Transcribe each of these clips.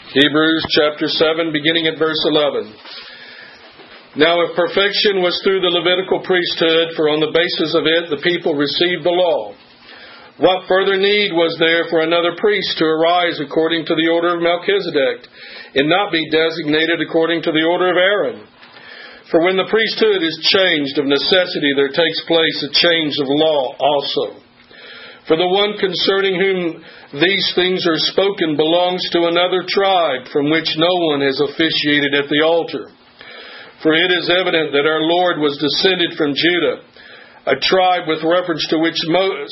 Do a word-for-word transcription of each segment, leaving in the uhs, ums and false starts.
Hebrews chapter seven, beginning at verse eleven. Now if perfection was through the Levitical priesthood, for on the basis of it the people received the law, what further need was there for another priest to arise according to the order of Melchizedek, and not be designated according to the order of Aaron? For when the priesthood is changed, of necessity there takes place a change of law also. For the one concerning whom these things are spoken belongs to another tribe, from which no one has officiated at the altar. For it is evident that our Lord was descended from Judah, a tribe with reference to which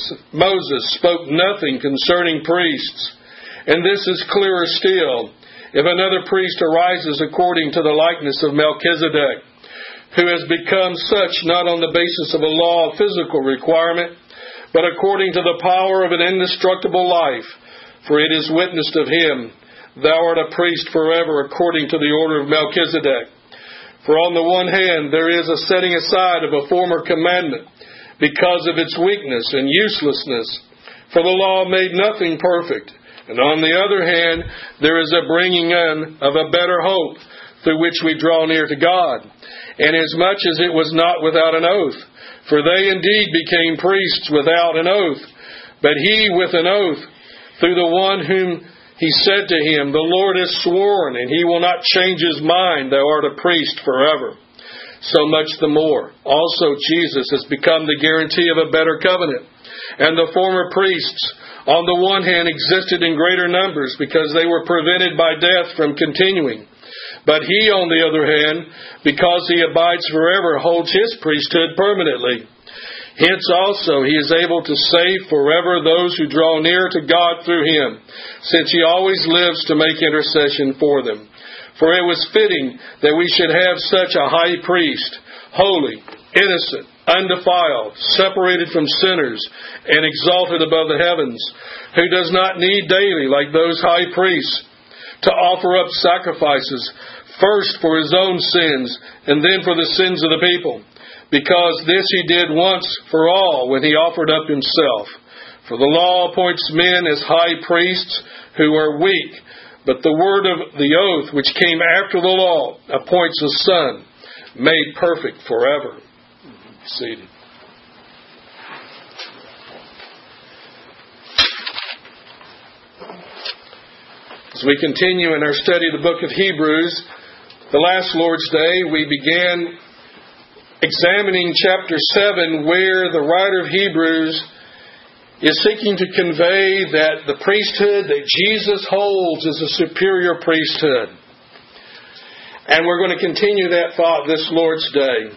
Moses spoke nothing concerning priests. And this is clearer still, if another priest arises according to the likeness of Melchizedek, who has become such not on the basis of a law of physical requirement, but according to the power of an indestructible life. For it is witnessed of him, Thou art a priest forever according to the order of Melchizedek. For on the one hand there is a setting aside of a former commandment, because of its weakness and uselessness, for the law made nothing perfect. And on the other hand there is a bringing in of a better hope, through which we draw near to God, inasmuch as it was not without an oath. For they indeed became priests without an oath, but he with an oath, through the one whom he said to him, The Lord has sworn, and he will not change his mind, Thou art a priest forever. So much the more, also Jesus has become the guarantee of a better covenant. And the former priests, on the one hand, existed in greater numbers, because they were prevented by death from continuing. But he, on the other hand, because he abides forever, holds his priesthood permanently. Hence also he is able to save forever those who draw near to God through him, since he always lives to make intercession for them. For it was fitting that we should have such a high priest, holy, innocent, undefiled, separated from sinners, and exalted above the heavens, who does not need daily, like those high priests, to offer up sacrifices, first for his own sins, and then for the sins of the people. Because this he did once for all, when he offered up himself. For the law appoints men as high priests who are weak, but the word of the oath, which came after the law, appoints a son, made perfect forever. Be seated. As we continue in our study of the book of Hebrews, the last Lord's Day, we began examining chapter seven, where the writer of Hebrews is seeking to convey that the priesthood that Jesus holds is a superior priesthood. And we're going to continue that thought this Lord's Day.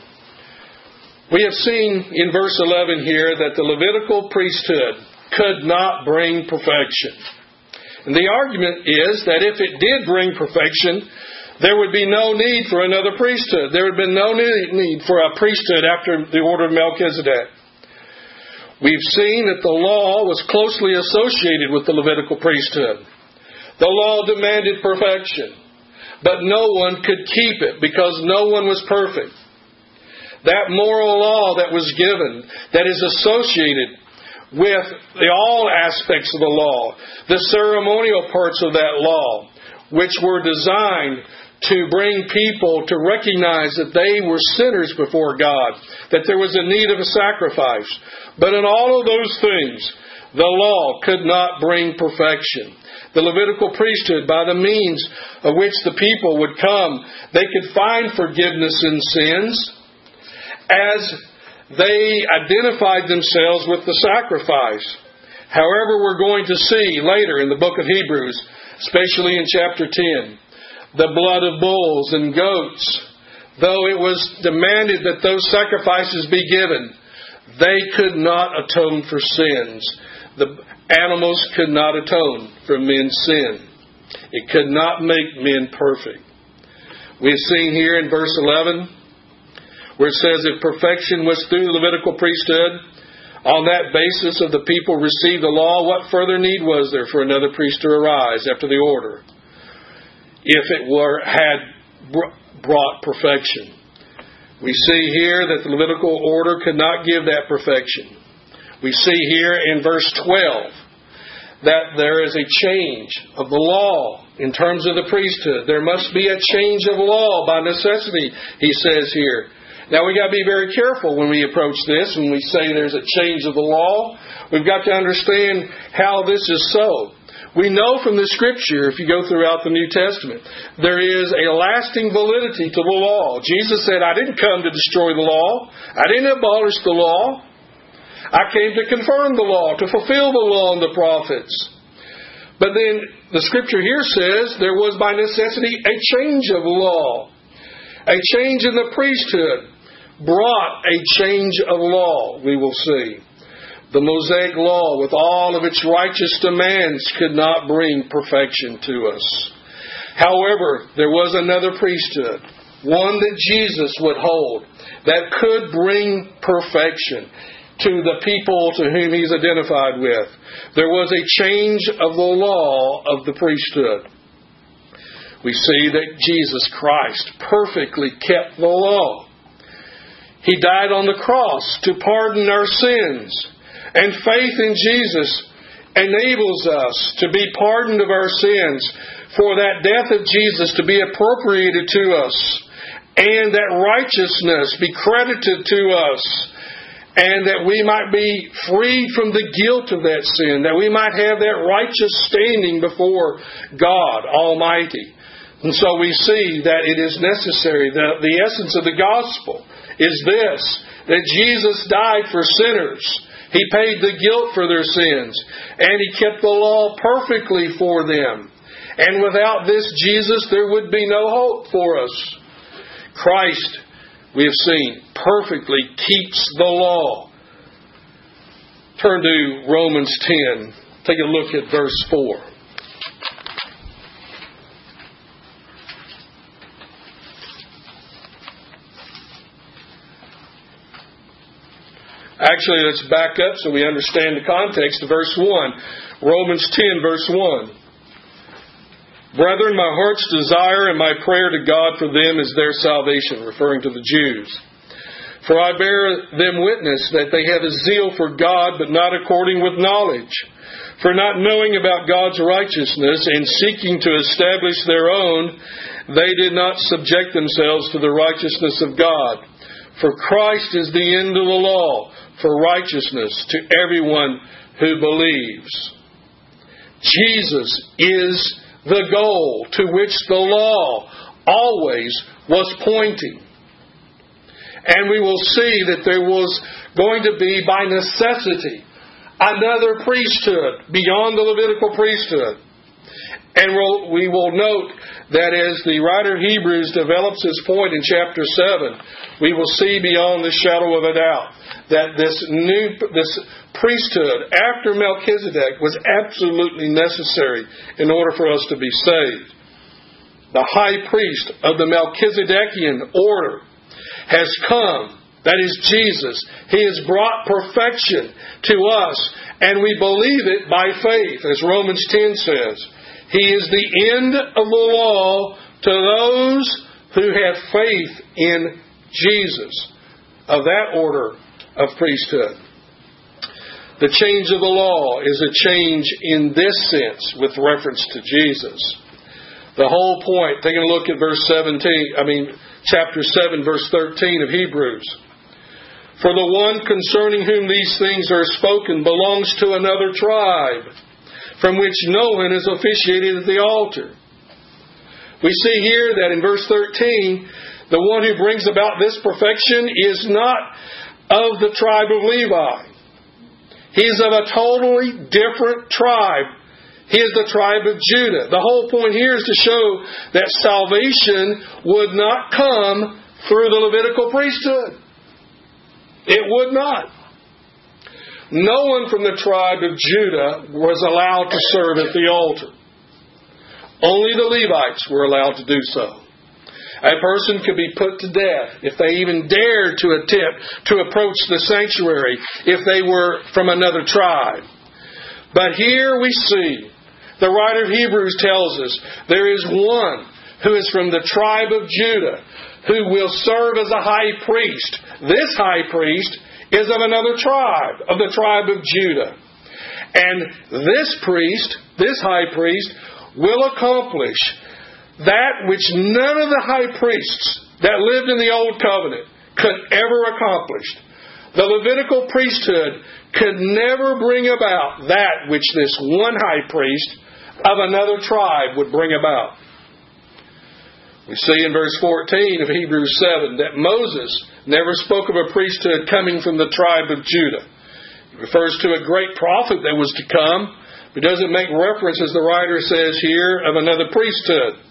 We have seen in verse eleven here that the Levitical priesthood could not bring perfection. And the argument is that if it did bring perfection, there would be no need for another priesthood. There would have been no need for a priesthood after the order of Melchizedek. We've seen that the law was closely associated with the Levitical priesthood. The law demanded perfection, but no one could keep it because no one was perfect. That moral law that was given, that is associated with the, all aspects of the law, the ceremonial parts of that law, which were designed to bring people to recognize that they were sinners before God, that there was a need of a sacrifice. But in all of those things, the law could not bring perfection. The Levitical priesthood, by the means of which the people would come, they could find forgiveness in sins as they identified themselves with the sacrifice. However, we're going to see later in the book of Hebrews, especially in chapter ten, the blood of bulls and goats, though it was demanded that those sacrifices be given, they could not atone for sins. The animals could not atone for men's sin. It could not make men perfect. We've seen here in verse eleven, where it says, if perfection was through the Levitical priesthood, on that basis of the people received the law, what further need was there for another priest to arise after the order, if it were had brought perfection? We see here that the Levitical order could not give that perfection. We see here in verse twelve that there is a change of the law in terms of the priesthood. There must be a change of law by necessity, he says here. Now we've got to be very careful when we approach this, when we say there's a change of the law. We've got to understand how this is so. We know from the Scripture, if you go throughout the New Testament, there is a lasting validity to the law. Jesus said, I didn't come to destroy the law. I didn't abolish the law. I came to confirm the law, to fulfill the law and the prophets. But then the Scripture here says there was by necessity a change of law. A change in the priesthood brought a change of law, we will see. The Mosaic law, with all of its righteous demands, could not bring perfection to us. However, there was another priesthood, one that Jesus would hold, that could bring perfection to the people to whom He's identified with. There was a change of the law of the priesthood. We see that Jesus Christ perfectly kept the law. He died on the cross to pardon our sins. And faith in Jesus enables us to be pardoned of our sins, for that death of Jesus to be appropriated to us, and that righteousness be credited to us, and that we might be freed from the guilt of that sin, that we might have that righteous standing before God Almighty. And so we see that it is necessary, that the essence of the gospel is this, that Jesus died for sinners. He paid the guilt for their sins, and He kept the law perfectly for them. And without this Jesus, there would be no hope for us. Christ, we have seen, perfectly keeps the law. Turn to Romans ten. Take a look at verse four. Actually, let's back up so we understand the context of verse one. Romans ten, verse one. Brethren, my heart's desire and my prayer to God for them is their salvation, referring to the Jews. For I bear them witness that they have a zeal for God, but not according with knowledge. For not knowing about God's righteousness and seeking to establish their own, they did not subject themselves to the righteousness of God. For Christ is the end of the law, for righteousness to everyone who believes. Jesus is the goal to which the law always was pointing. And we will see that there was going to be, by necessity, another priesthood beyond the Levitical priesthood. And we'll, we will note that as the writer of Hebrews develops his point in chapter seven, we will see beyond the shadow of a doubt that this new this priesthood after Melchizedek was absolutely necessary in order for us to be saved. The high priest of the Melchizedekian order has come. That is Jesus. He has brought perfection to us, and we believe it by faith, as Romans ten says. He is the end of the law to those who have faith in Jesus, of that order of priesthood. The change of the law is a change in this sense with reference to Jesus. The whole point, taking a look at verse seventeen, I mean chapter seven, verse thirteen of Hebrews. For the one concerning whom these things are spoken belongs to another tribe, from which no one is officiated at the altar. We see here that in verse thirteen, the one who brings about this perfection is not of the tribe of Levi. He is of a totally different tribe. He is the tribe of Judah. The whole point here is to show that salvation would not come through the Levitical priesthood. It would not. No one from the tribe of Judah was allowed to serve at the altar. Only the Levites were allowed to do so. A person could be put to death if they even dared to attempt to approach the sanctuary if they were from another tribe. But here we see, the writer of Hebrews tells us, there is one who is from the tribe of Judah who will serve as a high priest. This high priest is of another tribe, of the tribe of Judah. And this priest, this high priest, will accomplish that which none of the high priests that lived in the Old Covenant could ever accomplish. The Levitical priesthood could never bring about that which this one high priest of another tribe would bring about. We see in verse fourteen of Hebrews seven that Moses never spoke of a priesthood coming from the tribe of Judah. He refers to a great prophet that was to come, but doesn't make reference, as the writer says here, of another priesthood.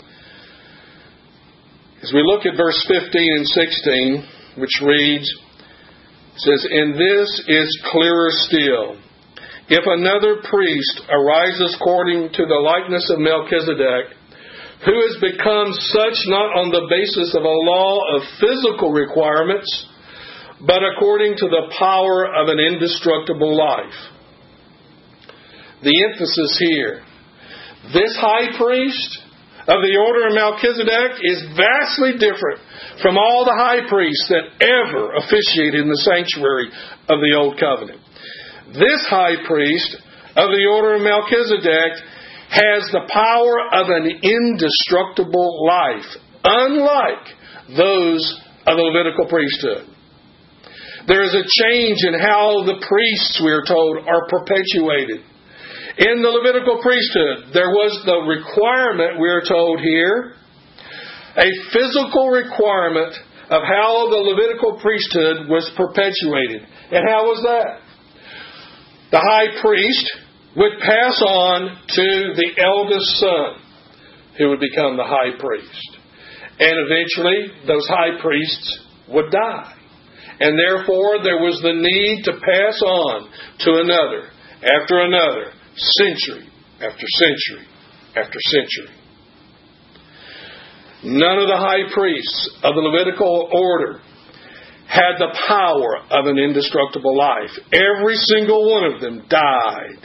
As we look at verse fifteen and sixteen, which reads, it says, "And this is clearer still. If another priest arises according to the likeness of Melchizedek, who has become such not on the basis of a law of physical requirements, but according to the power of an indestructible life." The emphasis here, this high priest of the order of Melchizedek is vastly different from all the high priests that ever officiated in the sanctuary of the Old Covenant. This high priest of the order of Melchizedek has the power of an indestructible life, unlike those of the Levitical priesthood. There is a change in how the priests, we are told, are perpetuated. In the Levitical priesthood, there was the requirement, we are told here, a physical requirement of how the Levitical priesthood was perpetuated. And how was that? The high priest would pass on to the eldest son, who would become the high priest. And eventually, those high priests would die. And therefore, there was the need to pass on to another, after another, century after century after century. None of the high priests of the Levitical order had the power of an indestructible life. Every single one of them died.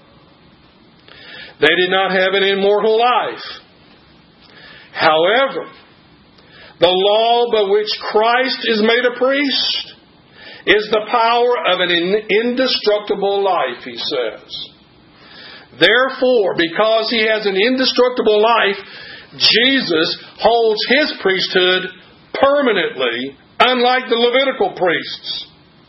They did not have an immortal life. However, the law by which Christ is made a priest is the power of an indestructible life, he says. Therefore, because he has an indestructible life, Jesus holds his priesthood permanently, unlike the Levitical priests.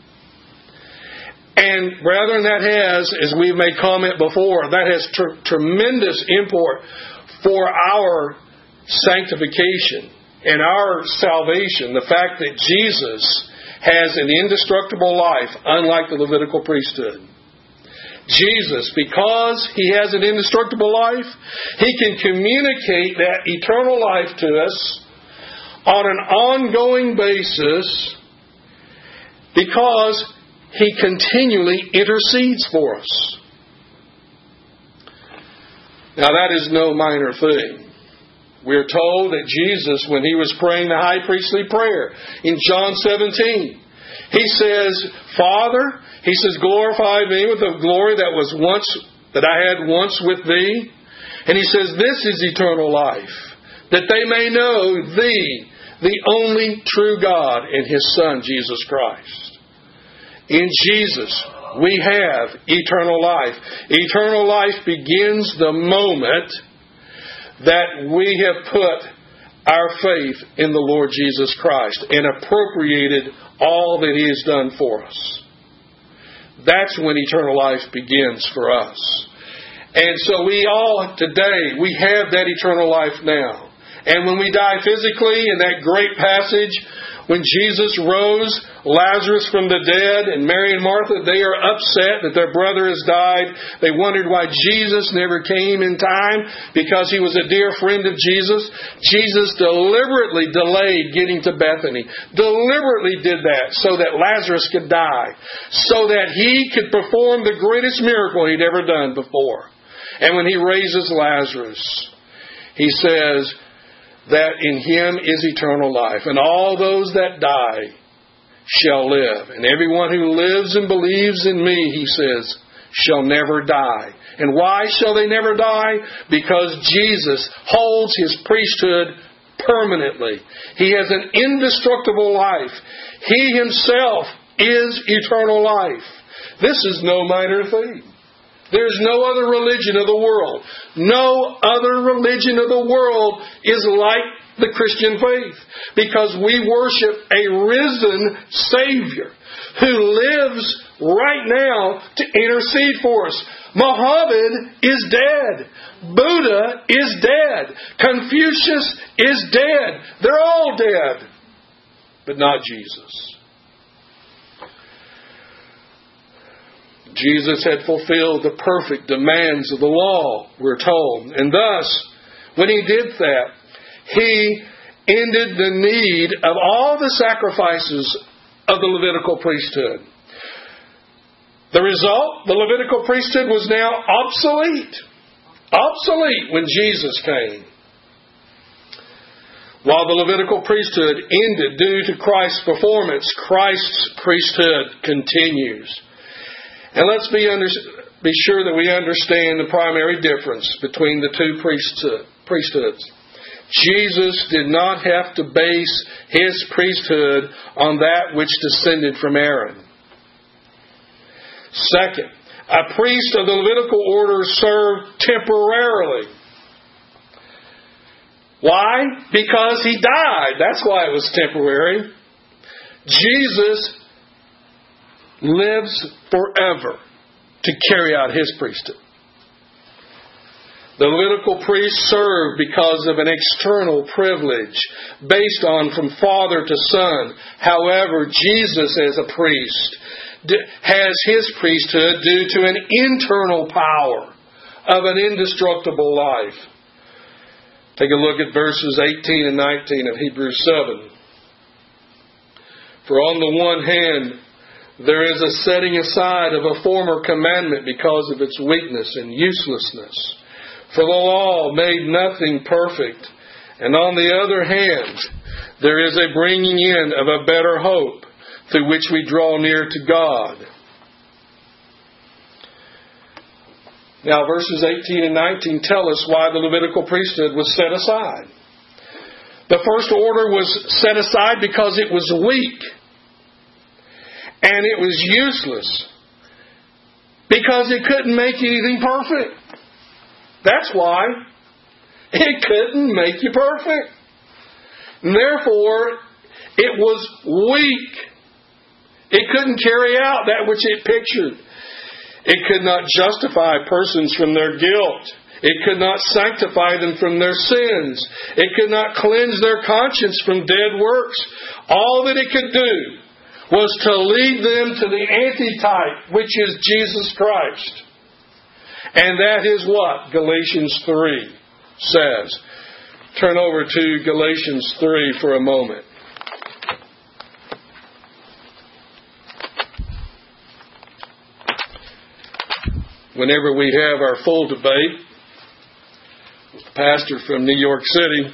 And brethren, that has, as we've made comment before, that has tr- tremendous import for our sanctification and our salvation. The fact that Jesus has an indestructible life, unlike the Levitical priesthood. Jesus, because he has an indestructible life, he can communicate that eternal life to us on an ongoing basis because he continually intercedes for us. Now that is no minor thing. We're told that Jesus, when he was praying the high priestly prayer in John seventeen, he says, "Father," he says, "glorify me with the glory that was once that I had once with thee." And he says, "This is eternal life, that they may know thee, the only true God, and his Son, Jesus Christ." In Jesus, we have eternal life. Eternal life begins the moment that we have put our faith in the Lord Jesus Christ and appropriated all that he has done for us. That's when eternal life begins for us. And so we all, today, we have that eternal life now. And when we die physically, in that great passage, when Jesus rose Lazarus from the dead, and Mary and Martha, they are upset that their brother has died. They wondered why Jesus never came in time, because he was a dear friend of Jesus. Jesus deliberately delayed getting to Bethany. Deliberately did that so that Lazarus could die. So that he could perform the greatest miracle he'd ever done before. And when he raises Lazarus, he says that in him is eternal life. And all those that die shall live. And everyone who lives and believes in me, he says, shall never die. And why shall they never die? Because Jesus holds his priesthood permanently. He has an indestructible life. He himself is eternal life. This is no minor thing. There's no other religion of the world. No other religion of the world is like the Christian faith, because we worship a risen Savior who lives right now to intercede for us. Muhammad is dead. Buddha is dead. Confucius is dead. They're all dead. But not Jesus. Jesus had fulfilled the perfect demands of the law, we're told. And thus, when He did that, He ended the need of all the sacrifices of the Levitical priesthood. The result, the Levitical priesthood was now obsolete. Obsolete when Jesus came. While the Levitical priesthood ended due to Christ's performance, Christ's priesthood continues. And let's be, under, be sure that we understand the primary difference between the two priesthood, priesthoods. Jesus did not have to base His priesthood on that which descended from Aaron. Second, a priest of the Levitical order served temporarily. Why? Because He died. That's why it was temporary. Jesus lives forever to carry out His priesthood. The Levitical priests served because of an external privilege based on from father to son. However, Jesus as a priest has His priesthood due to an internal power of an indestructible life. Take a look at verses eighteen and nineteen of Hebrews seven. For on the one hand, there is a setting aside of a former commandment because of its weakness and uselessness. For the law made nothing perfect. And on the other hand, there is a bringing in of a better hope through which we draw near to God. Now, verses eighteen and nineteen tell us why the Levitical priesthood was set aside. The first order was set aside because it was weak. And it was useless. Because it couldn't make anything perfect. That's why. It couldn't make you perfect. And therefore, it was weak. It couldn't carry out that which it pictured. It could not justify persons from their guilt. It could not sanctify them from their sins. It could not cleanse their conscience from dead works. All that it could do was to lead them to the antitype, which is Jesus Christ. And that is what Galatians three says. Turn over to Galatians three for a moment. Whenever we have our full debate with the pastor from New York City,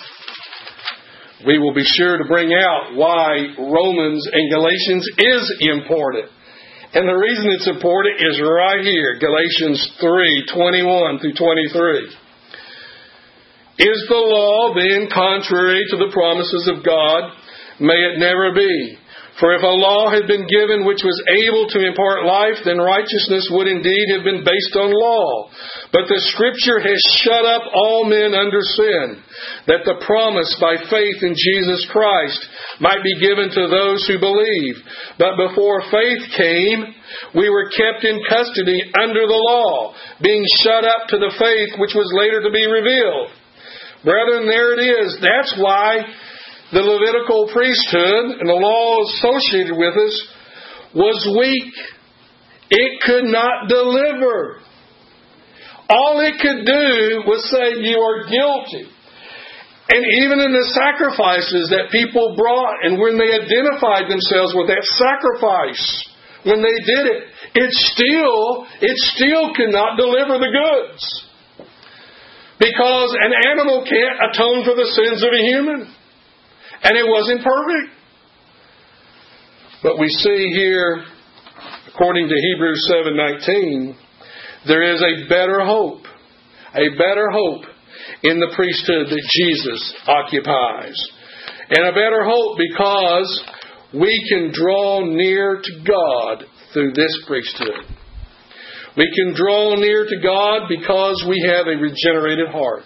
we will be sure to bring out why Romans and Galatians is important. And the reason it's important is right here, Galatians three, twenty-one through twenty-three. Is the law then contrary to the promises of God? May it never be. For if a law had been given which was able to impart life, then righteousness would indeed have been based on law. But the Scripture has shut up all men under sin, that the promise by faith in Jesus Christ might be given to those who believe. But before faith came, we were kept in custody under the law, being shut up to the faith which was later to be revealed. Brethren, there it is. That's why the Levitical priesthood and the law associated with us was weak. It could not deliver. All it could do was say, you are guilty. And even in the sacrifices that people brought, and when they identified themselves with that sacrifice, when they did it, it still, it still could not deliver the goods. Because an animal can't atone for the sins of a human. And it wasn't perfect. But we see here, according to Hebrews seven nineteen, there is a better hope. A better hope in the priesthood that Jesus occupies. And a better hope because we can draw near to God through this priesthood. We can draw near to God because we have a regenerated heart.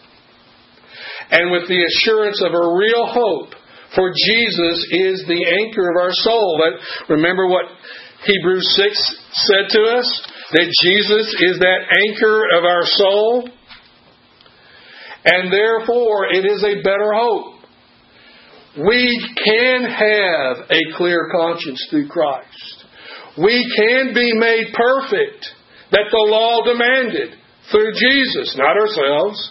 And with the assurance of a real hope, for Jesus is the anchor of our soul. That, remember what Hebrews six said to us? That Jesus is that anchor of our soul. And therefore, it is a better hope. We can have a clear conscience through Christ. We can be made perfect that the law demanded through Jesus, not ourselves.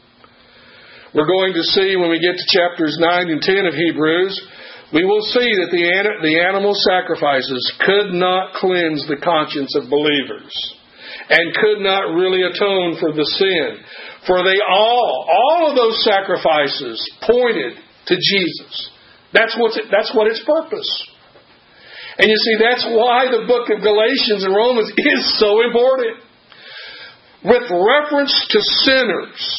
We're going to see when we get to chapters nine and ten of Hebrews, we will see that the, the animal sacrifices could not cleanse the conscience of believers and could not really atone for the sin. For they all, all of those sacrifices pointed to Jesus. That's what's it, that's what its purpose. And you see, that's why the book of Galatians and Romans is so important. With reference to sinners,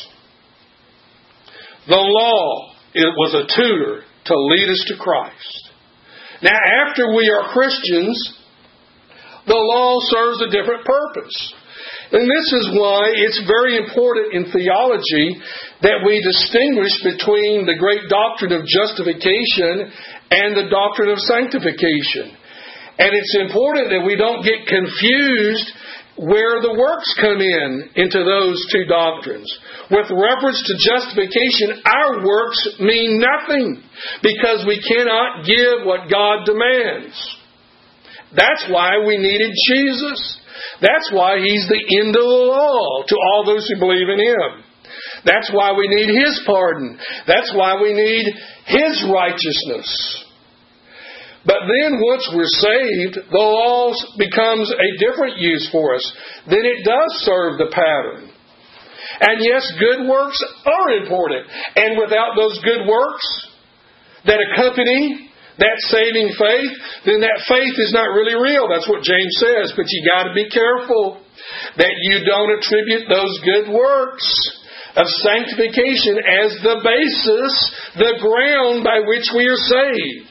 the law, it was a tutor to lead us to Christ. Now, after we are Christians, the law serves a different purpose. And this is why it's very important in theology that we distinguish between the great doctrine of justification and the doctrine of sanctification. And it's important that we don't get confused where the works come in into those two doctrines. With reference to justification, our works mean nothing because we cannot give what God demands. That's why we needed Jesus. That's why He's the end of the law to all those who believe in Him. That's why we need His pardon. That's why we need His righteousness. But then once we're saved, the law becomes a different use for us. Then it does serve the pattern. And yes, good works are important. And without those good works that accompany that saving faith, then that faith is not really real. That's what James says. But you got to be careful that you don't attribute those good works of sanctification as the basis, the ground by which we are saved.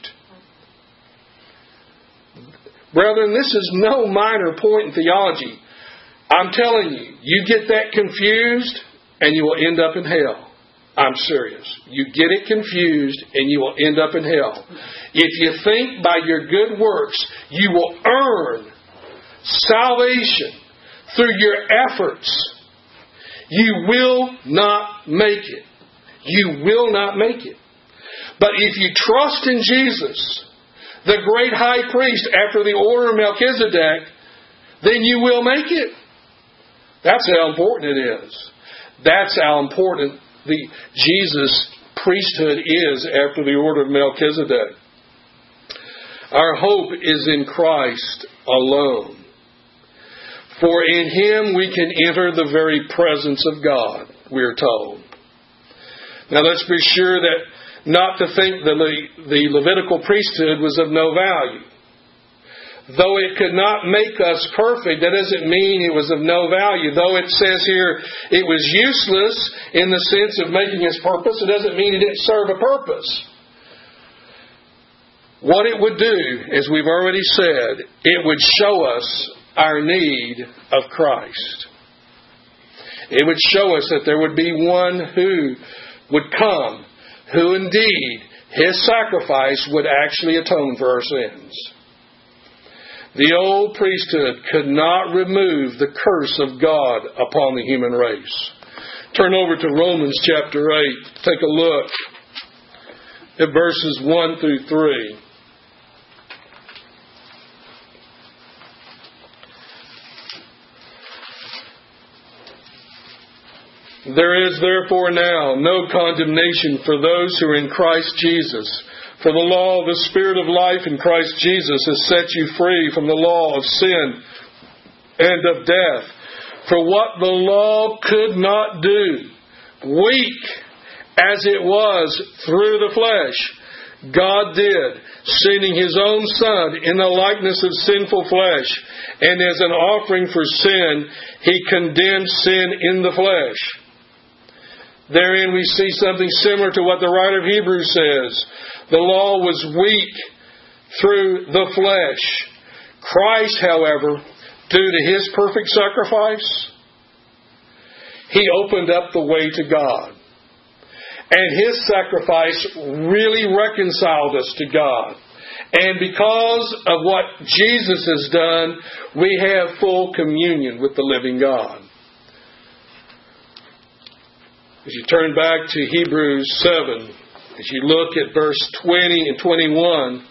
Brethren, this is no minor point in theology. I'm telling you, you get that confused and you will end up in hell. I'm serious. You get it confused and you will end up in hell. If you think by your good works you will earn salvation through your efforts, you will not make it. You will not make it. But if you trust in Jesus, the great high priest after the order of Melchizedek, then you will make it. That's how important it is. That's how important the Jesus priesthood is after the order of Melchizedek. Our hope is in Christ alone. For in Him we can enter the very presence of God, we are told. Now let's be sure that not to think the, Le- the Levitical priesthood was of no value. Though it could not make us perfect, that doesn't mean it was of no value. Though it says here it was useless in the sense of making its purpose, it doesn't mean it didn't serve a purpose. What it would do, as we've already said, it would show us our need of Christ. It would show us that there would be one who would come, who indeed, His sacrifice would actually atone for our sins. The old priesthood could not remove the curse of God upon the human race. Turn over to Romans chapter eight. Take a look at verses one through three. There is therefore now no condemnation for those who are in Christ Jesus. For the law of the Spirit of life in Christ Jesus has set you free from the law of sin and of death. For what the law could not do, weak as it was through the flesh, God did, sending His own Son in the likeness of sinful flesh, and as an offering for sin, He condemned sin in the flesh. Therein we see something similar to what the writer of Hebrews says. The law was weak through the flesh. Christ, however, due to His perfect sacrifice, He opened up the way to God. And His sacrifice really reconciled us to God. And because of what Jesus has done, we have full communion with the living God. As you turn back to Hebrews seven, as you look at verse twenty and twenty-one,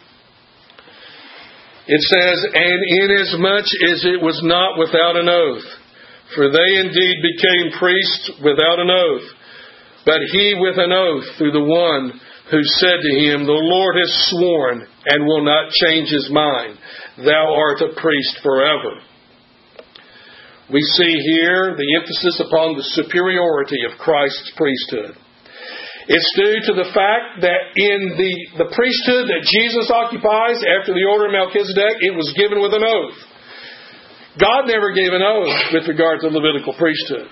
it says, "And inasmuch as it was not without an oath, for they indeed became priests without an oath, but he with an oath through the one who said to him, The Lord has sworn and will not change His mind. Thou art a priest forever." We see here the emphasis upon the superiority of Christ's priesthood. It's due to the fact that in the, the priesthood that Jesus occupies after the order of Melchizedek, it was given with an oath. God never gave an oath with regard to the Levitical priesthood.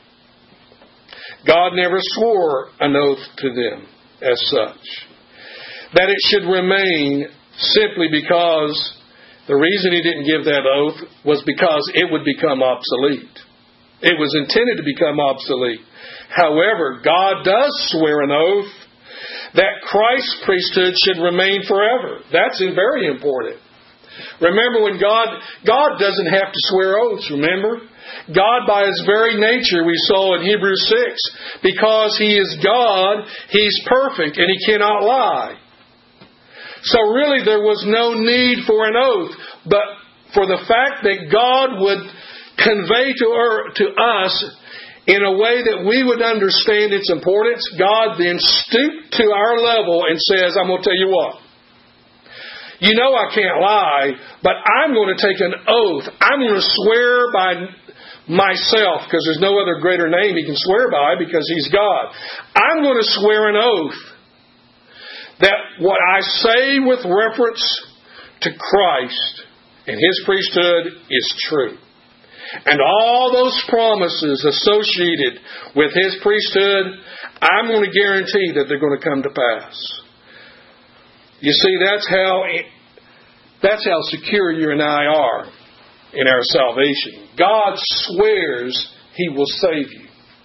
God never swore an oath to them as such. That it should remain simply because the reason He didn't give that oath was because it would become obsolete. It was intended to become obsolete. However, God does swear an oath that Christ's priesthood should remain forever. That's very important. Remember, when God, God doesn't have to swear oaths, remember? God, by His very nature, we saw in Hebrews six, because He is God, He's perfect, and He cannot lie. So really, there was no need for an oath, but for the fact that God would convey to, her, to us in a way that we would understand its importance, God then stooped to our level and says, I'm going to tell you what. You know I can't lie, but I'm going to take an oath. I'm going to swear by myself, because there's no other greater name He can swear by because He's God. I'm going to swear an oath that what I say with reference to Christ and His priesthood is true. And all those promises associated with His priesthood, I'm going to guarantee that they're going to come to pass. You see, that's how that's how secure you and I are in our salvation. God swears He will save you.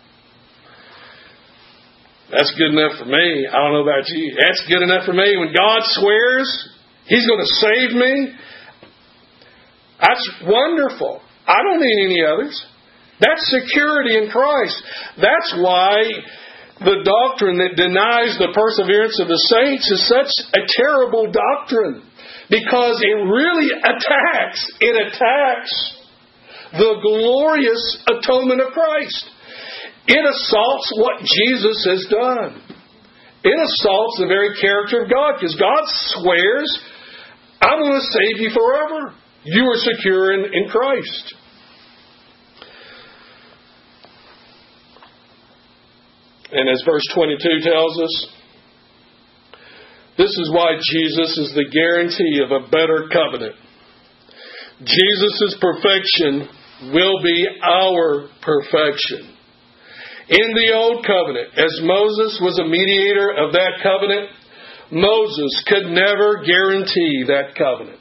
That's good enough for me. I don't know about you. That's good enough for me. When God swears He's going to save me, that's wonderful. I don't need any others. That's security in Christ. That's why the doctrine that denies the perseverance of the saints is such a terrible doctrine. Because it really attacks, it attacks the glorious atonement of Christ. It assaults what Jesus has done. It assaults the very character of God. Because God swears, I'm going to save you forever. You are secure in, in Christ. And as verse twenty-two tells us, this is why Jesus is the guarantee of a better covenant. Jesus' perfection will be our perfection. In the Old Covenant, as Moses was a mediator of that covenant, Moses could never guarantee that covenant.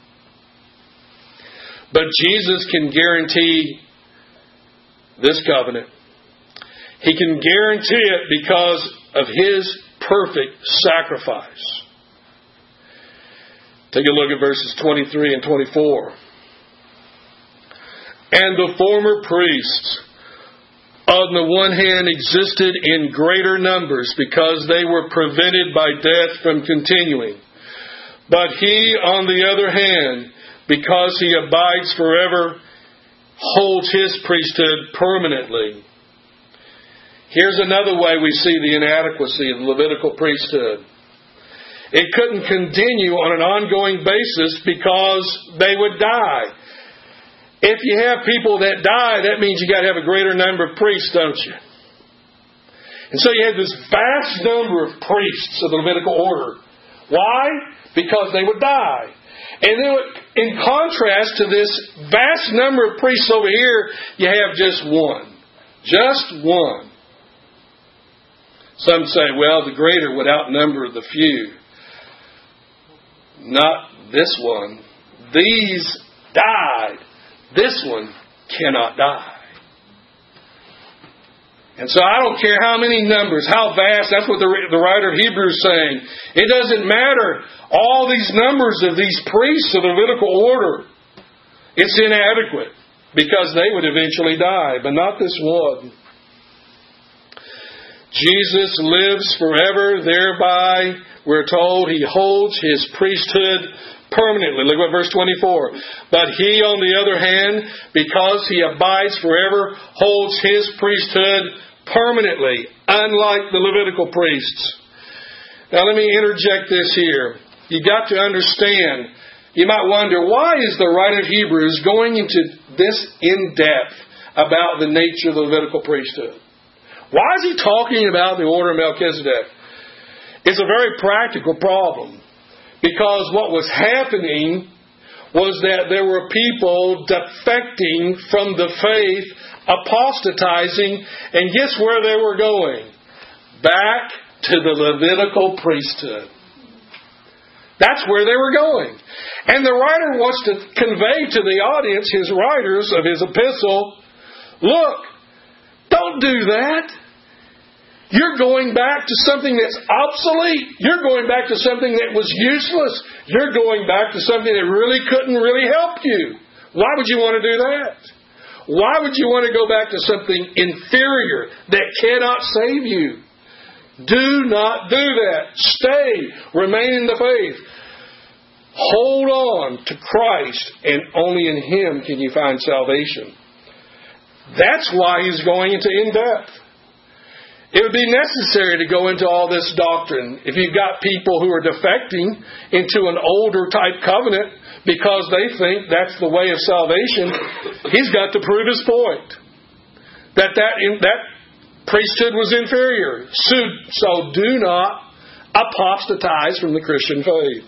But Jesus can guarantee this covenant. He can guarantee it because of His perfect sacrifice. Take a look at verses twenty-three and twenty-four. And the former priests, on the one hand, existed in greater numbers because they were prevented by death from continuing. But He, on the other hand, because He abides forever, holds His priesthood permanently. Here's another way we see the inadequacy of the Levitical priesthood. It couldn't continue on an ongoing basis because they would die. If you have people that die, that means you got to have a greater number of priests, don't you? And so you have this vast number of priests of the Levitical order. Why? Because they would die. And then in contrast to this vast number of priests over here, you have just one. Just one. Some say, well, the greater would outnumber the few. Not this one. These died. This one cannot die. And so I don't care how many numbers, how vast, that's what the, the writer of Hebrews is saying. It doesn't matter all these numbers of these priests of the Levitical order. It's inadequate because they would eventually die, but not this one. Jesus lives forever, thereby we're told He holds His priesthood permanently. Look at verse twenty-four. But He, on the other hand, because He abides forever, holds His priesthood permanently, unlike the Levitical priests. Now let me interject this here. You've got to understand, you might wonder, why is the writer of Hebrews going into this in-depth about the nature of the Levitical priesthood? Why is he talking about the order of Melchizedek? It's a very practical problem. Because what was happening was that there were people defecting from the faith, apostatizing, and guess where they were going? Back to the Levitical priesthood. That's where they were going. And the writer wants to convey to the audience, his writers of his epistle, look, don't do that. You're going back to something that's obsolete. You're going back to something that was useless. You're going back to something that really couldn't really help you. Why would you want to do that? Why would you want to go back to something inferior that cannot save you? Do not do that. Stay. Remain in the faith. Hold on to Christ, and only in Him can you find salvation. That's why he's going into in-depth. It would be necessary to go into all this doctrine if you've got people who are defecting into an older type covenant because they think that's the way of salvation. He's got to prove his point. That that, that priesthood was inferior. So, so do not apostatize from the Christian faith.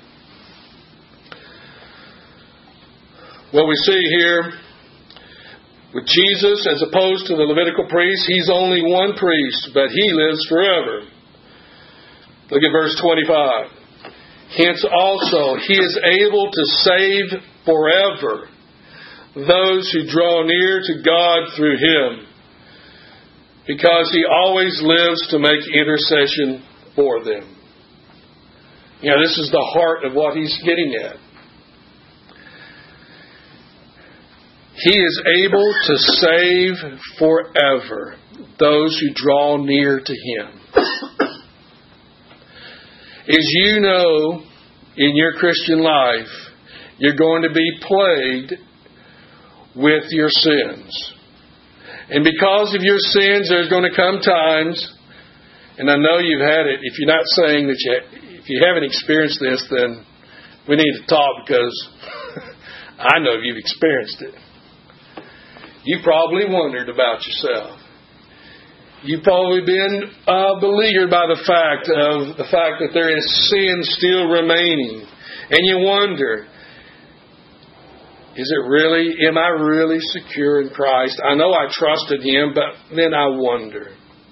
What we see here with Jesus, as opposed to the Levitical priest, He's only one priest, but He lives forever. Look at verse twenty-five. Hence also He is able to save forever those who draw near to God through Him, because He always lives to make intercession for them. You know, this is the heart of what He's getting at. He is able to save forever those who draw near to Him. As you know, in your Christian life, you're going to be plagued with your sins. And because of your sins, there's going to come times, and I know you've had it. If you're not saying that you, if you haven't experienced this, then we need to talk, because I know you've experienced it. You probably wondered about yourself. You've probably been uh, beleaguered by the fact of the fact that there is sin still remaining. And you wonder, is it really, am I really secure in Christ? I know I trusted Him, but then I wonder.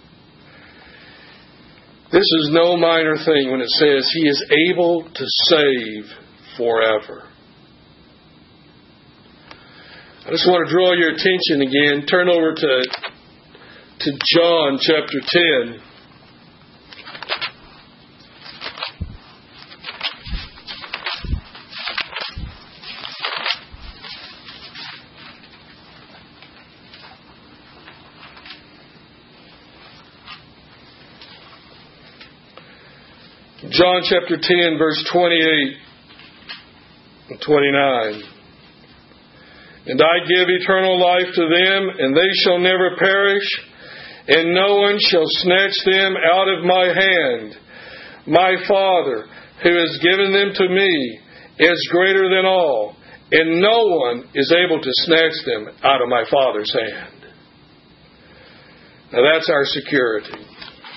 This is no minor thing when it says He is able to save forever. I just want to draw your attention again. Turn over to, to John chapter ten. John chapter ten, verse twenty-eight and twenty-nine. And I give eternal life to them, and they shall never perish, and no one shall snatch them out of my hand. My Father, who has given them to me, is greater than all, and no one is able to snatch them out of my Father's hand. Now that's our security.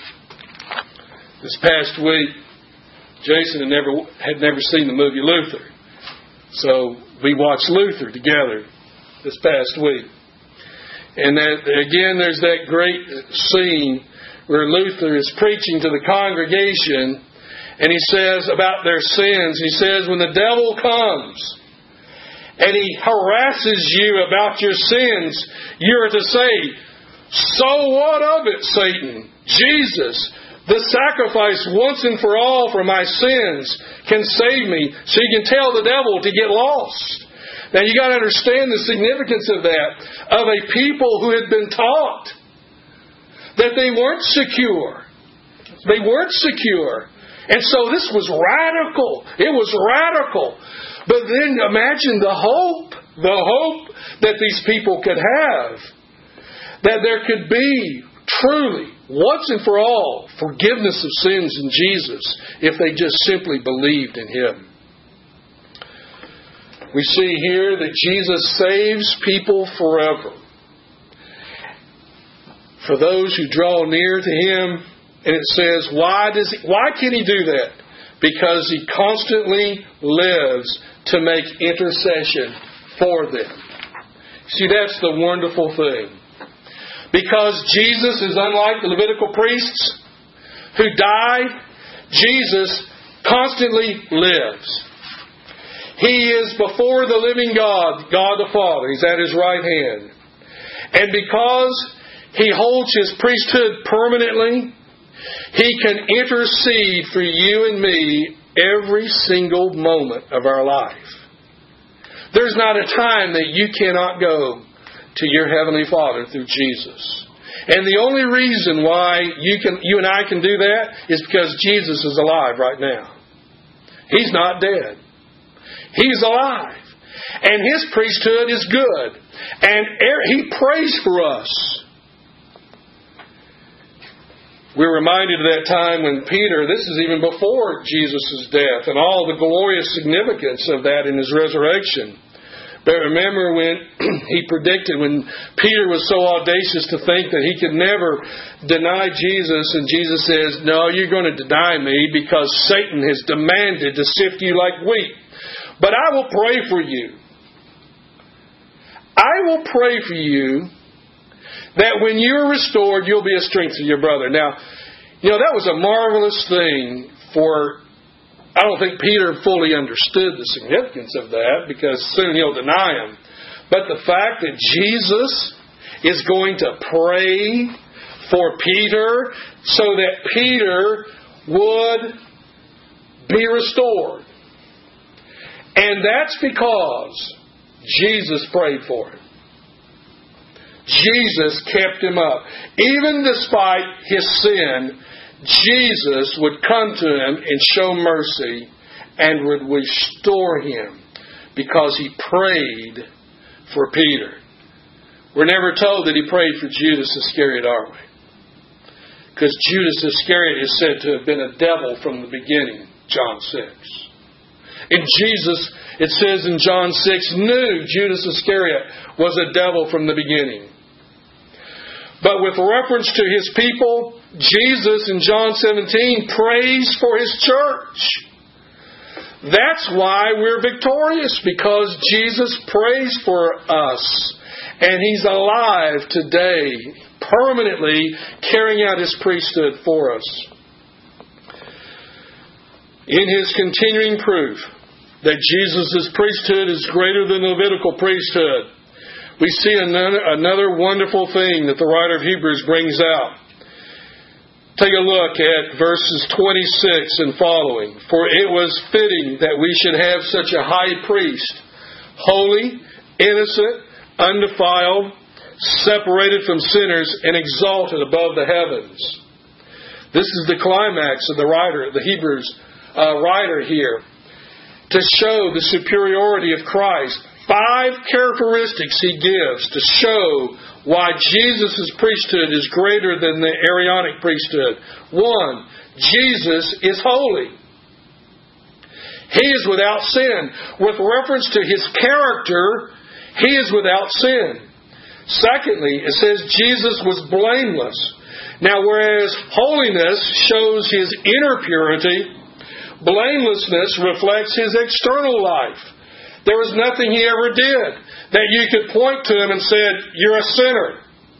This past week, Jason had never had never seen the movie Luther. So we watched Luther together this past week. And that, again, there's that great scene where Luther is preaching to the congregation, and he says about their sins, he says, when the devil comes and he harasses you about your sins, you are to say, so what of it, Satan? Jesus, the sacrifice once and for all for my sins, can save me. So you can tell the devil to get lost. Now you got to understand the significance of that, of a people who had been taught that they weren't secure. They weren't secure. And so this was radical. It was radical. But then imagine the hope, the hope that these people could have. That there could be truly, once and for all, forgiveness of sins in Jesus if they just simply believed in Him. We see here that Jesus saves people forever. For those who draw near to Him, and it says, why does he, why can He do that? Because He constantly lives to make intercession for them. See, that's the wonderful thing. Because Jesus is unlike the Levitical priests who died, Jesus constantly lives. He is before the living God, God the Father. He's at His right hand. And because He holds His priesthood permanently, He can intercede for you and me every single moment of our life. There's not a time that you cannot go to your Heavenly Father through Jesus. And the only reason why you can, you and I can do that is because Jesus is alive right now. He's not dead. He's alive. And His priesthood is good. And He prays for us. We're reminded of that time when Peter, this is even before Jesus' death, and all the glorious significance of that in His resurrection. But remember when he predicted, when Peter was so audacious to think that he could never deny Jesus, and Jesus says, no, you're going to deny me because Satan has demanded to sift you like wheat. But I will pray for you. I will pray for you that when you're restored, you'll be a strength to your brother. Now, you know, that was a marvelous thing for... I don't think Peter fully understood the significance of that because soon he'll deny Him. But the fact that Jesus is going to pray for Peter so that Peter would be restored. And that's because Jesus prayed for him. Jesus kept him up. Even despite his sin, Jesus would come to him and show mercy and would restore him because he prayed for Peter. We're never told that he prayed for Judas Iscariot, are we? Because Judas Iscariot is said to have been a devil from the beginning, John six. And Jesus, it says in John six, knew Judas Iscariot was a devil from the beginning. But with reference to His people, Jesus in John seventeen prays for His church. That's why we're victorious, because Jesus prays for us. And He's alive today, permanently carrying out His priesthood for us. In His continuing proof that Jesus' priesthood is greater than the Levitical priesthood, we see another, another wonderful thing that the writer of Hebrews brings out. Take a look at verses twenty-six and following. For it was fitting that we should have such a high priest, holy, innocent, undefiled, separated from sinners, and exalted above the heavens. This is the climax of the writer, the Hebrews uh, writer here, to show the superiority of Christ. Five characteristics he gives to show why Jesus' priesthood is greater than the Aaronic priesthood. One, Jesus is holy. He is without sin. With reference to His character, He is without sin. Secondly, it says Jesus was blameless. Now, whereas holiness shows His inner purity, blamelessness reflects His external life. There was nothing He ever did that you could point to Him and said, you're a sinner.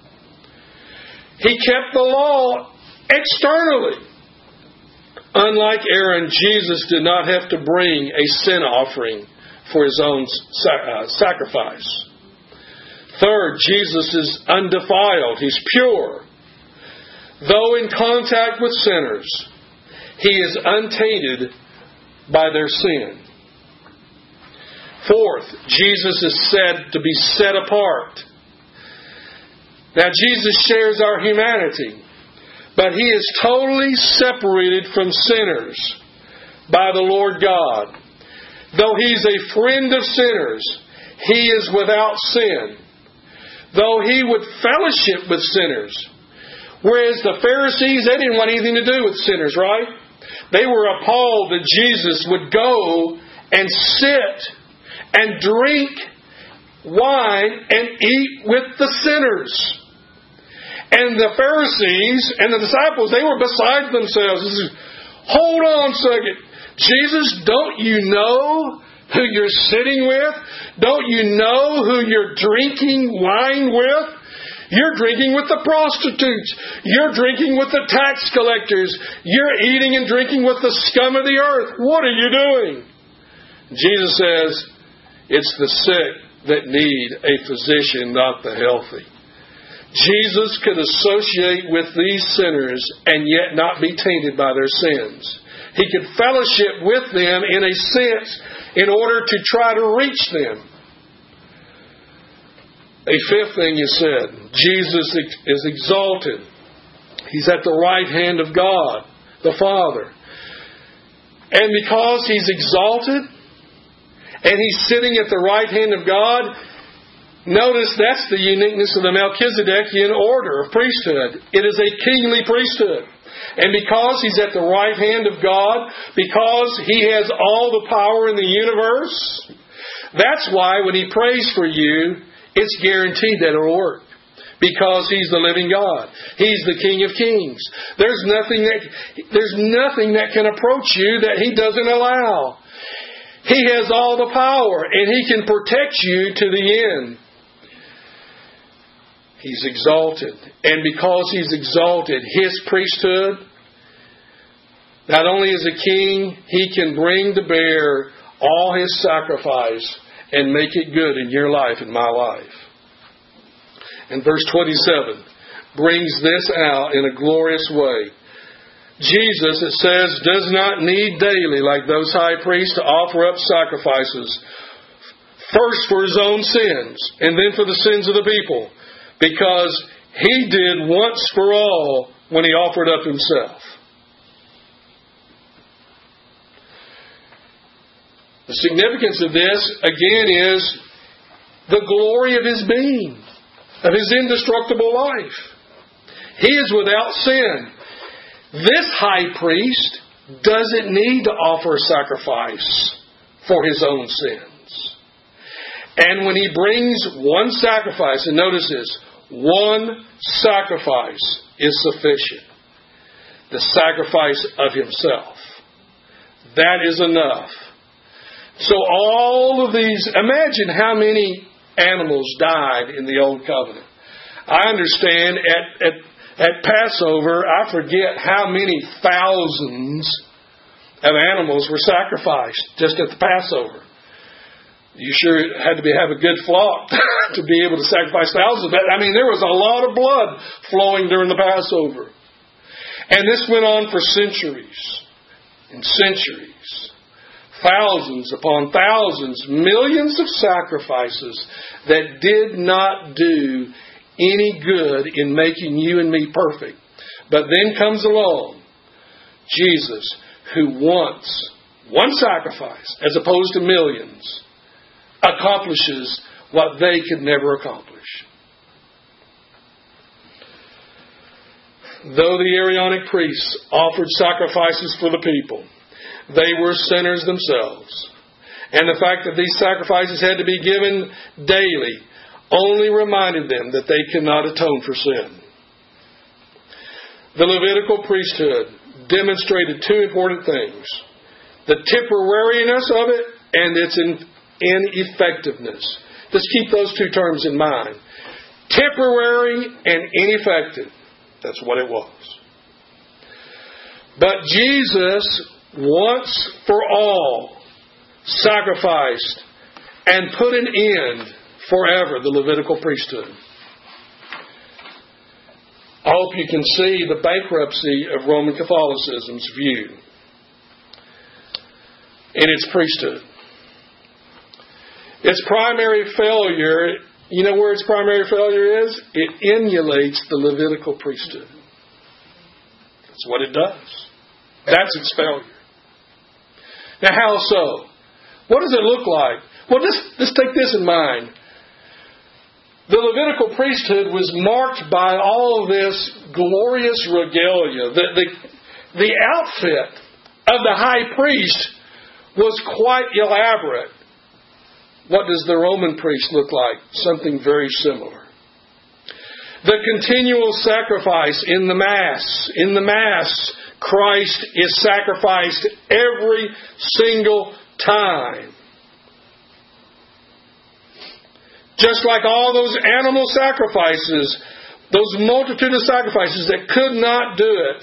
He kept the law externally. Unlike Aaron, Jesus did not have to bring a sin offering for His own uh, sacrifice. Third, Jesus is undefiled. He's pure. Though in contact with sinners, He is untainted by their sin. Fourth, Jesus is said to be set apart. Now, Jesus shares our humanity, but He is totally separated from sinners by the Lord God. Though He's a friend of sinners, He is without sin. Though He would fellowship with sinners, whereas the Pharisees, they didn't want anything to do with sinners, right? They were appalled that Jesus would go and sit and drink wine and eat with the sinners. And the Pharisees and the disciples, they were beside themselves. This is, hold on a second. Jesus, don't you know who you're sitting with? Don't you know who you're drinking wine with? You're drinking with the prostitutes. You're drinking with the tax collectors. You're eating and drinking with the scum of the earth. What are you doing? Jesus says, it's the sick that need a physician, not the healthy. Jesus could associate with these sinners and yet not be tainted by their sins. He could fellowship with them in a sense in order to try to reach them. A fifth thing is said, Jesus is exalted. He's at the right hand of God, the Father. And because He's exalted, and He's sitting at the right hand of God, notice that's the uniqueness of the Melchizedekian order of priesthood. It is a kingly priesthood. And because He's at the right hand of God, because He has all the power in the universe, that's why when He prays for you, it's guaranteed that it'll work. Because He's the living God. He's the King of Kings. There's nothing that, there's nothing that can approach you that He doesn't allow. He has all the power, and He can protect you to the end. He's exalted. And because He's exalted, His priesthood, not only as a king, He can bring to bear all His sacrifice and make it good in your life and my life. And verse twenty-seven brings this out in a glorious way. Jesus, it says, does not need daily, like those high priests, to offer up sacrifices, first for His own sins, and then for the sins of the people, because He did once for all when He offered up Himself. The significance of this, again, is the glory of His being, of His indestructible life. He is without sin. This high priest doesn't need to offer a sacrifice for his own sins. And when he brings one sacrifice, and notice this, one sacrifice is sufficient. The sacrifice of Himself. That is enough. So all of these, imagine how many animals died in the Old Covenant. I understand at, at At Passover, I forget how many thousands of animals were sacrificed just at the Passover. You sure had to be, have a good flock to be able to sacrifice thousands. But I mean, there was a lot of blood flowing during the Passover. And this went on for centuries and centuries. Thousands upon thousands, millions of sacrifices that did not do any good in making you and me perfect. But then comes along Jesus, who wants one sacrifice, as opposed to millions, accomplishes what they could never accomplish. Though the Aaronic priests offered sacrifices for the people, they were sinners themselves. And the fact that these sacrifices had to be given daily only reminded them that they cannot atone for sin. The Levitical priesthood demonstrated two important things: the temporariness of it and its ineffectiveness. Let's keep those two terms in mind. Temporary and ineffective. That's what it was. But Jesus, once for all, sacrificed and put an end forever the Levitical priesthood. I hope you can see the bankruptcy of Roman Catholicism's view in its priesthood. Its primary failure, you know where its primary failure is? It emulates the Levitical priesthood. That's what it does. That's its failure. Now, how so? What does it look like? Well, just, just take this in mind. The Levitical priesthood was marked by all of this glorious regalia. The, the, the outfit of the high priest was quite elaborate. What does the Roman priest look like? Something very similar. The continual sacrifice in the Mass. In the Mass, Christ is sacrificed every single time. Just like all those animal sacrifices, those multitude of sacrifices that could not do it,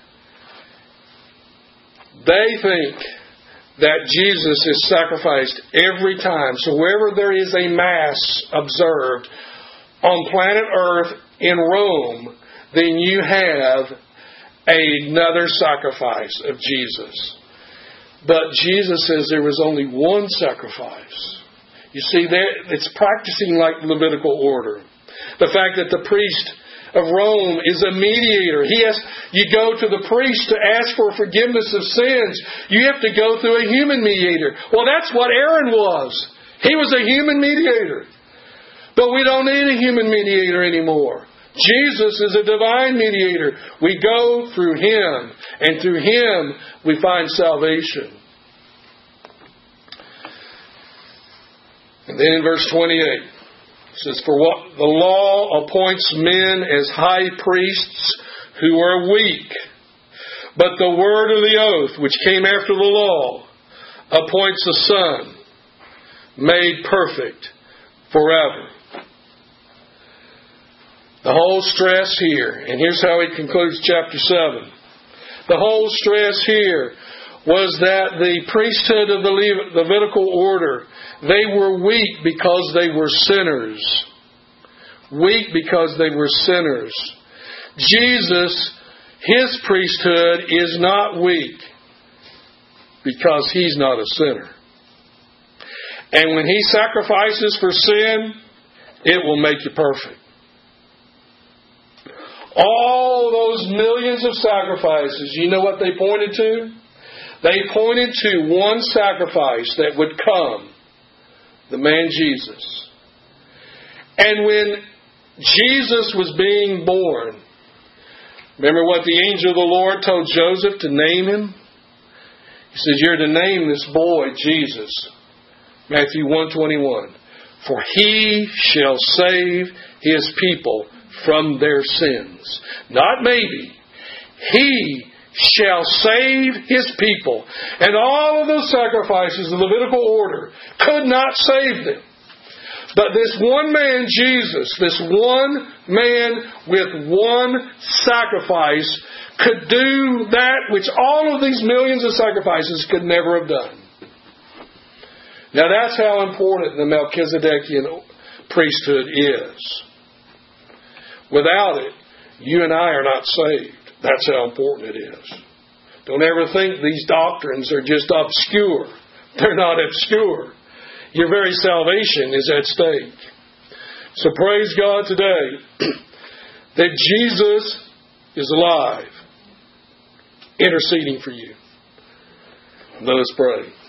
they think that Jesus is sacrificed every time. So wherever there is a Mass observed on planet Earth in Rome, then you have another sacrifice of Jesus. But Jesus says there was only one sacrifice. You see, it's practicing like Levitical order. The fact that the priest of Rome is a mediator. He has, you go to the priest to ask for forgiveness of sins. You have to go through a human mediator. Well, that's what Aaron was. He was a human mediator. But we don't need a human mediator anymore. Jesus is a divine mediator. We go through Him, and through Him we find salvation. And then in verse twenty-eight, it says, "For what the law appoints men as high priests who are weak, but the word of the oath, which came after the law, appoints a Son, made perfect forever." The whole stress here, and here's how he concludes chapter seven. The whole stress here was that the priesthood of the Levitical order, they were weak because they were sinners. Weak because they were sinners. Jesus, His priesthood is not weak because He's not a sinner. And when He sacrifices for sin, it will make you perfect. All those millions of sacrifices, you know what they pointed to? They pointed to one sacrifice that would come, the man Jesus. And when Jesus was being born, remember what the angel of the Lord told Joseph to name him? He says, "You're to name this boy Jesus." Matthew one twenty-one. "For He shall save His people from their sins." Not maybe. He shall save His people. And all of those sacrifices, the Levitical order, could not save them. But this one man, Jesus, this one man with one sacrifice, could do that which all of these millions of sacrifices could never have done. Now that's how important the Melchizedekian priesthood is. Without it, you and I are not saved. That's how important it is. Don't ever think these doctrines are just obscure. They're not obscure. Your very salvation is at stake. So praise God today that Jesus is alive, interceding for you. Let us pray.